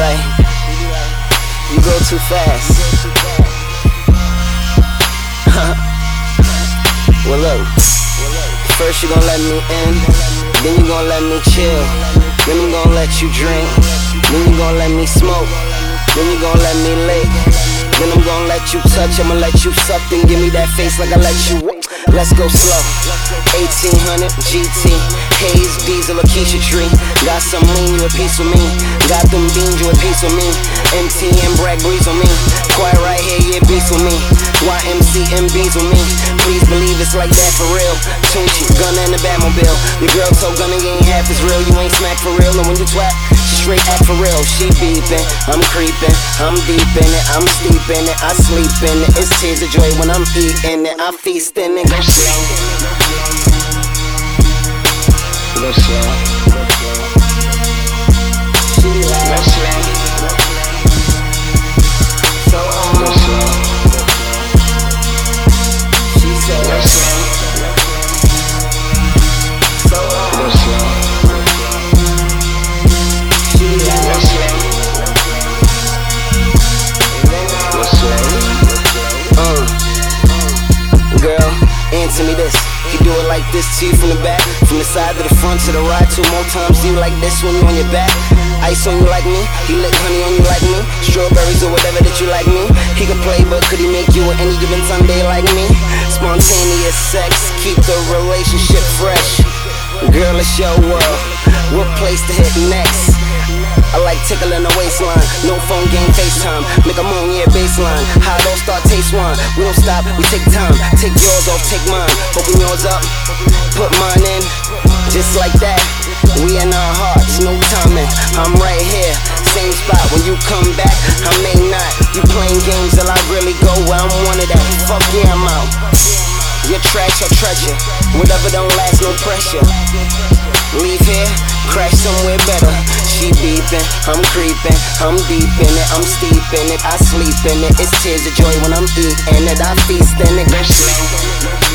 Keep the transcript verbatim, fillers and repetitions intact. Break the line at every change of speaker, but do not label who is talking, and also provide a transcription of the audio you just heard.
like, you go too fast. Well look, first you gon' let me in, then you gon' let me chill, then I'm gon' let you drink, then you gon' let me smoke, then you gon' let me lick, then I'm gon' let you touch, I'ma let you suck, then give me that face like I let you walk. Let's go slow. eighteen hundred G T, Haze, Diesel, or Keisha Tree. Got some lean, you a piece with me. Got them beans, you a piece with me. M T and Bragg breeze on me. Quiet right here, yeah, beats with me. Y M C M B's with me. Please believe it's like that for real. Tunchi, Gunna in the Batmobile. Your girl told Gunna you ain't half as real. You ain't smack for real. And when you twat, she straight act for real. She beeping, I'm creeping, I'm deep in it, I'm steep in it, I sleep in it. It's tears of joy when I'm eating it. I feast in it. Go slow. Go slow. Go slow. So um, go slow. She said go slow. So um, go slow. She said go slow. Go slow. Uh, girl, answer me this. He do it like this to you from the back, from the side to the front to the right. Two more times, do you like this when you on your back? Ice on you like me, he lick honey on you like me. Strawberries or whatever that you like me. He could play, but could he make you on any given Sunday like me? Spontaneous sex, keep the relationship fresh. Girl, it's your world, what place to hit next? I like tickling the waistline, no phone game FaceTime. Make a moan, yeah, baseline. High don't start, taste wine. We don't stop, we take time. Take yours off, take mine. Open yours up, put mine in. Just like that, we in our hearts, no timing. I'm right here, same spot. When you come back, I may not. You playing games till I really go where I'm one of that. Fuck yeah, I'm out. Your trash or treasure, whatever don't last, no pressure. Leave here, crash somewhere better. She beeping, I'm creeping, I'm deep in it, I'm steep in it, I sleep in it. It's tears of joy when I'm eating it, I feast in it. Go slow.